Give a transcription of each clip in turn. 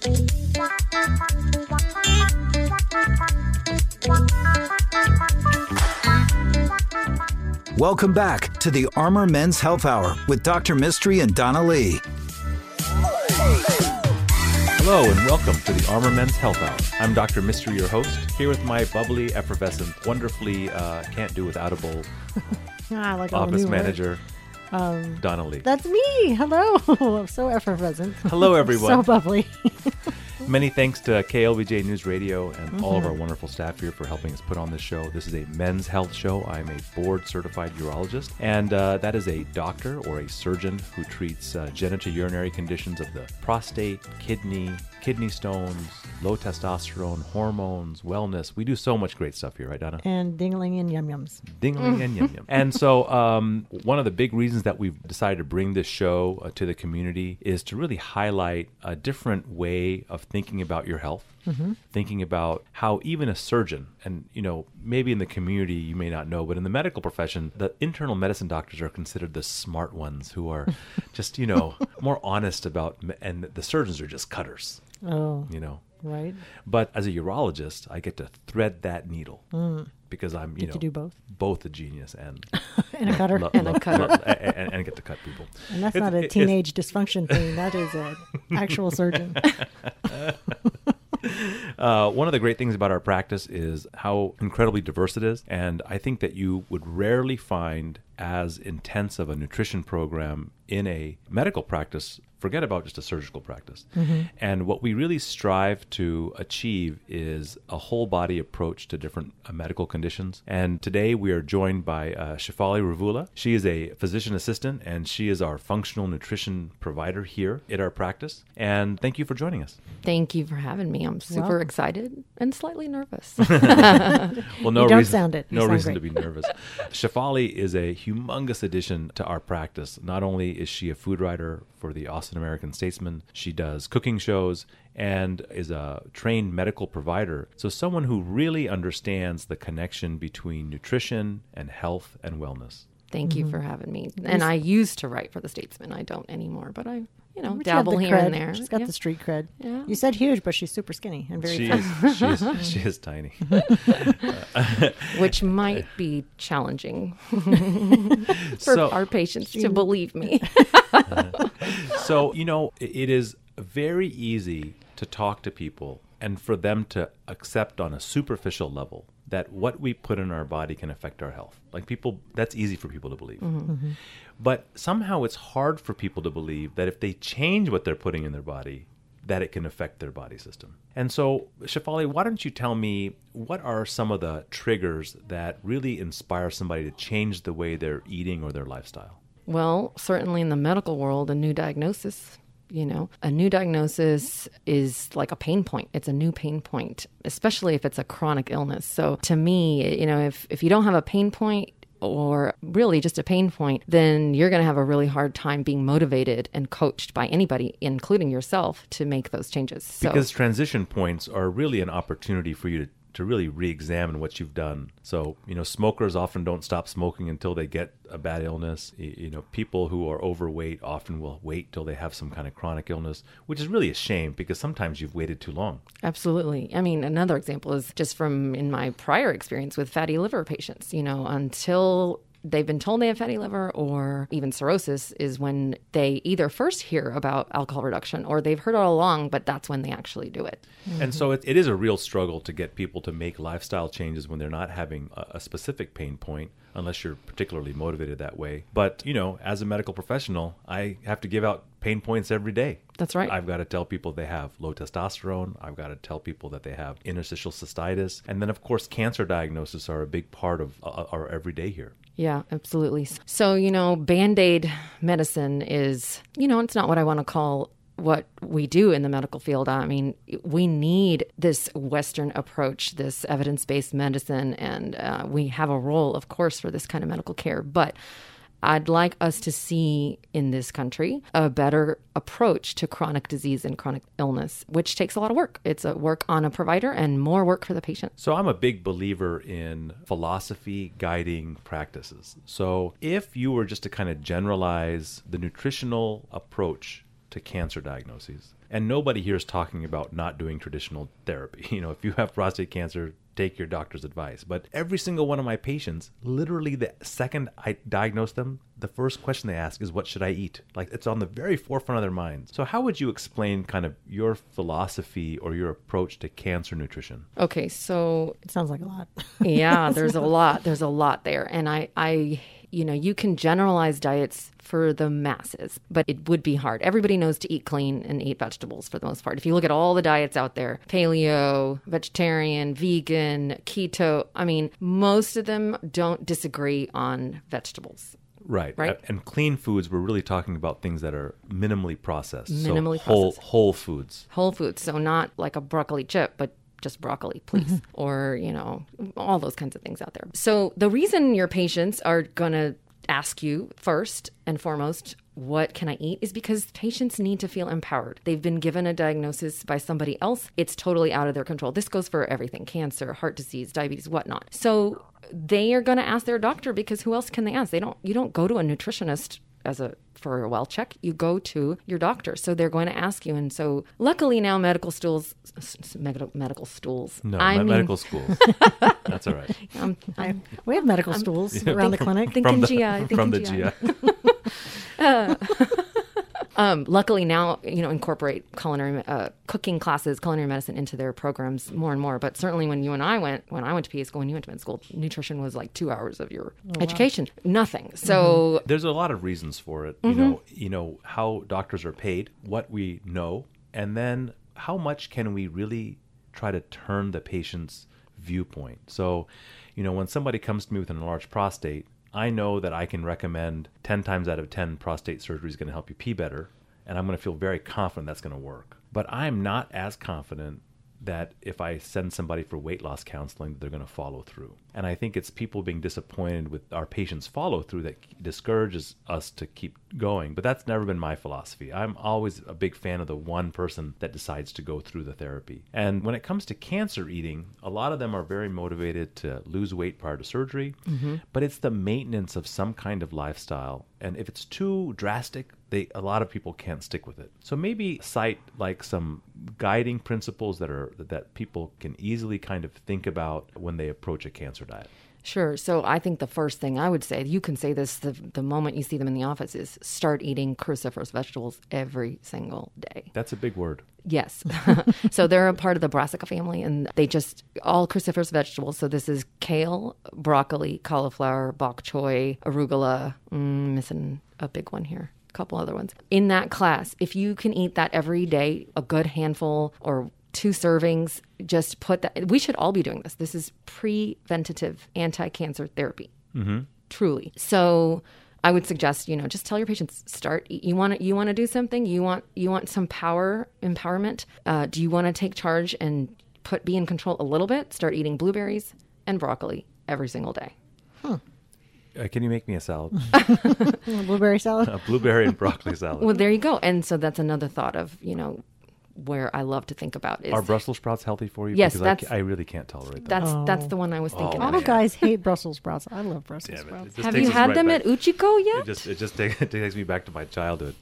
Welcome back to the Armor Men's Health Hour with Dr. Mystery and Donna Lee. Hello and welcome to the Armor Men's Health Hour. I'm Dr. Mystery, your host, here with my bubbly, effervescent, wonderfully can't do withoutable office manager, Donna Lee. That's me. Hello. I'm so effervescent. Hello, everyone. So bubbly. Many thanks to KLBJ News Radio and all of our wonderful staff here for helping us put on this show. This is a men's health show. I'm a board-certified urologist, and that is a doctor or a surgeon who treats genitourinary conditions of the prostate, kidney stones, low testosterone, hormones, wellness. We do so much great stuff here, right, Donna? And dingling and yum-yums. Dingling and yum-yum. And so one of the big reasons that we've decided to bring this show to the community is to really highlight a different way of thinking about your health, thinking about how even a surgeon, and maybe in the community you may not know, but in the medical profession, the internal medicine doctors are considered the smart ones who are just, more honest about, and the surgeons are just cutters. Oh, right. But as a urologist, I get to thread that needle because I'm, you do both a genius and and a cutter and get to cut people. And that's not a teenage dysfunction thing. That is an actual surgeon. One of the great things about our practice is how incredibly diverse it is. And I think that you would rarely find as intense of a nutrition program in a medical practice. Forget about just a surgical practice. And what we really strive to achieve is a whole body approach to different medical conditions. And today we are joined by Shefali Ravula. She is a physician assistant and she is our functional nutrition provider here at our practice. And thank you for joining us. Thank you for having me. I'm super excited and slightly nervous. Well, no you don't reason, sound it. You no sound reason great. to be nervous. Shefali is a humongous addition to our practice. Not only is she a food writer for the Austin American Statesman, she does cooking shows and is a trained medical provider. So someone who really understands the connection between nutrition and health and wellness. Thank you for having me. And I used to write for the Statesman. I don't anymore, but I But dabble she had the here cred. and there. She's got the street cred. Yeah. You said huge, but she's super skinny and very She is tiny. Which might be challenging for So- our patients to believe me. So, it is very easy to talk to people and for them to accept on a superficial level that what we put in our body can affect our health. Like that's easy for people to believe. But somehow it's hard for people to believe that if they change what they're putting in their body, that it can affect their body system. And so, Shefali, why don't you tell me what are some of the triggers that really inspire somebody to change the way they're eating or their lifestyle? Well, certainly in the medical world, a new diagnosis. A new diagnosis is like a pain point. It's a new pain point, especially if it's a chronic illness. So to me, if you don't have a pain point or really just a pain point, then you're going to have a really hard time being motivated and coached by anybody, including yourself, to make those changes. So, because transition points are really an opportunity for you to really re-examine what you've done. So, smokers often don't stop smoking until they get a bad illness. People who are overweight often will wait till they have some kind of chronic illness, which is really a shame because sometimes you've waited too long. Absolutely. I mean, another example is just from in my prior experience with fatty liver patients, until they've been told they have fatty liver or even cirrhosis is when they either first hear about alcohol reduction or they've heard it all along, but that's when they actually do it. And so it is a real struggle to get people to make lifestyle changes when they're not having a specific pain point, unless you're particularly motivated that way. But, as a medical professional, I have to give out pain points every day. That's right. I've got to tell people they have low testosterone. I've got to tell people that they have interstitial cystitis. And then, of course, cancer diagnoses are a big part of our everyday here. Yeah, absolutely. So, Band-Aid medicine is, it's not what I want to call what we do in the medical field. I mean, we need this Western approach, this evidence-based medicine, and we have a role, of course, for this kind of medical care. But I'd like us to see in this country a better approach to chronic disease and chronic illness, which takes a lot of work. It's a work on a provider and more work for the patient. So I'm a big believer in philosophy guiding practices. So if you were just to kind of generalize the nutritional approach to cancer diagnoses. And nobody here is talking about not doing traditional therapy. You know, if you have prostate cancer, take your doctor's advice. But every single one of my patients, literally the second I diagnose them, the first question they ask is, what should I eat? Like, it's on the very forefront of their minds. So how would you explain kind of your philosophy or your approach to cancer nutrition? Okay, so It sounds like a lot. yeah, there's a lot. There's a lot there. And I you know, you can generalize diets for the masses, but it would be hard. Everybody knows to eat clean and eat vegetables for the most part. If you look at all the diets out there, paleo, vegetarian, vegan, keto, I mean, most of them don't disagree on vegetables. Right. Right. And clean foods, we're really talking about things that are minimally processed. Minimally so processed. Whole foods. Whole foods, so not like a broccoli chip, but just broccoli, please. Or, you know, all those kinds of things out there. So the reason your patients are going to ask you first and foremost, what can I eat, is because patients need to feel empowered. They've been given a diagnosis by somebody else. It's totally out of their control. This goes for everything: cancer, heart disease, diabetes, whatnot. So they are going to ask their doctor, because who else can they ask? You don't go to a nutritionist for a well check. You go to your doctor. So they're going to ask you. And so luckily now medical stools. No, I mean, medical schools. That's all right. We have medical stools around the clinic. Thinking GI. From the GI. Luckily now, you know, incorporate culinary cooking classes, culinary medicine into their programs more and more. But certainly when I went to PA school and you went to med school, nutrition was like 2 hours of your education. Nothing. So There's a lot of reasons for it. You know how doctors are paid, what we know, and then how much can we really try to turn the patient's viewpoint. So, you know, when somebody comes to me with an enlarged prostate, I know that I can recommend 10 times out of 10 prostate surgery is going to help you pee better, and I'm going to feel very confident that's going to work. But I'm not as confident that if I send somebody for weight loss counseling, they're going to follow through. And I think it's people being disappointed with our patients' follow through that discourages us to keep going. But that's never been my philosophy. I'm always a big fan of the one person that decides to go through the therapy. And when it comes to cancer eating, a lot of them are very motivated to lose weight prior to surgery, but it's the maintenance of some kind of lifestyle. And if it's too drastic, a lot of people can't stick with it. So maybe cite like some guiding principles that people can easily kind of think about when they approach a cancer diet. Sure. So I think the first thing I would say, you can say this the moment you see them in the office, is start eating cruciferous vegetables every single day. That's a big word. Yes. So they're a part of the brassica family, and they just all cruciferous vegetables. So this is kale, broccoli, cauliflower, bok choy, arugula, missing a big one here. Couple other ones in that class. If you can eat that every day, a good handful or 2 servings, just put that. We should all be doing this. This is preventative anti-cancer therapy. Truly. So I would suggest, you know, just tell your patients, start. You want to do something. You want some empowerment. Do you want to take charge and be in control a little bit? Start eating blueberries and broccoli every single day. Can you make me a salad? Blueberry salad? A blueberry and broccoli salad. Well, there you go. And so that's another thought of, you know, where I love to think about is... Are Brussels sprouts healthy for you? Yes, because I really can't tolerate them. That's the one I was thinking All of. the guys hate Brussels sprouts. I love Brussels Damn it. sprouts. It just Have takes you us had right them back. at Uchiko yet? It takes me back to my childhood.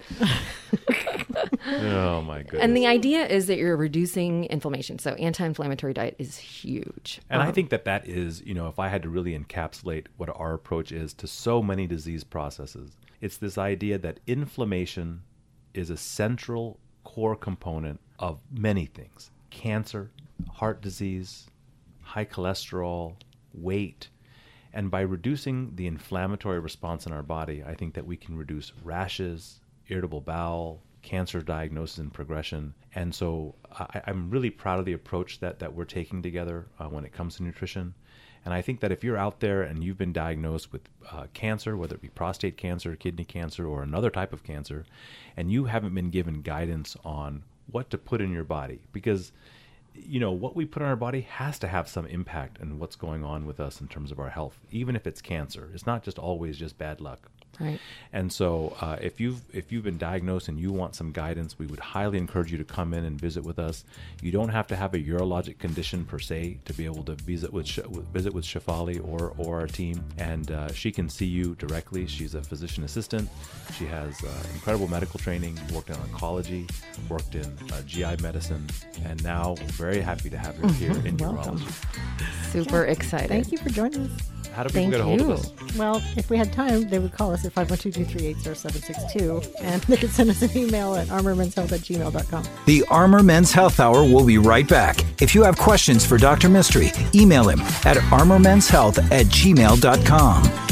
Oh my goodness. And the idea is that you're reducing inflammation. So anti-inflammatory diet is huge. And I think that is, you know, if I had to really encapsulate what our approach is to so many disease processes, it's this idea that inflammation is a central core component of many things: cancer, heart disease, high cholesterol, weight. And by reducing the inflammatory response in our body, I think that we can reduce rashes, irritable bowel, cancer diagnosis and progression. And so I'm really proud of the approach that we're taking together when it comes to nutrition. And I think that if you're out there and you've been diagnosed with cancer, whether it be prostate cancer, kidney cancer, or another type of cancer, and you haven't been given guidance on what to put in your body, because you know, what we put on our body has to have some impact on what's going on with us in terms of our health, even if it's cancer. It's not just always just bad luck. Right. And so if you've been diagnosed and you want some guidance, we would highly encourage you to come in and visit with us. You don't have to have a urologic condition per se to be able to visit with Shefali or our team, and she can see you directly. She's a physician assistant. She has incredible medical training, worked in oncology, worked in GI medicine, and now very happy to have her here in Welcome. urology. Super excited. Thank you for joining us. How do people Thank get a hold you. of us? Well, if we had time, they would call us at 512-238-0762, and they could send us an email at armormenshealth@gmail.com. The Armor Men's Health Hour will be right back. If you have questions for Dr. Mystery, email him at armormenshealth@gmail.com.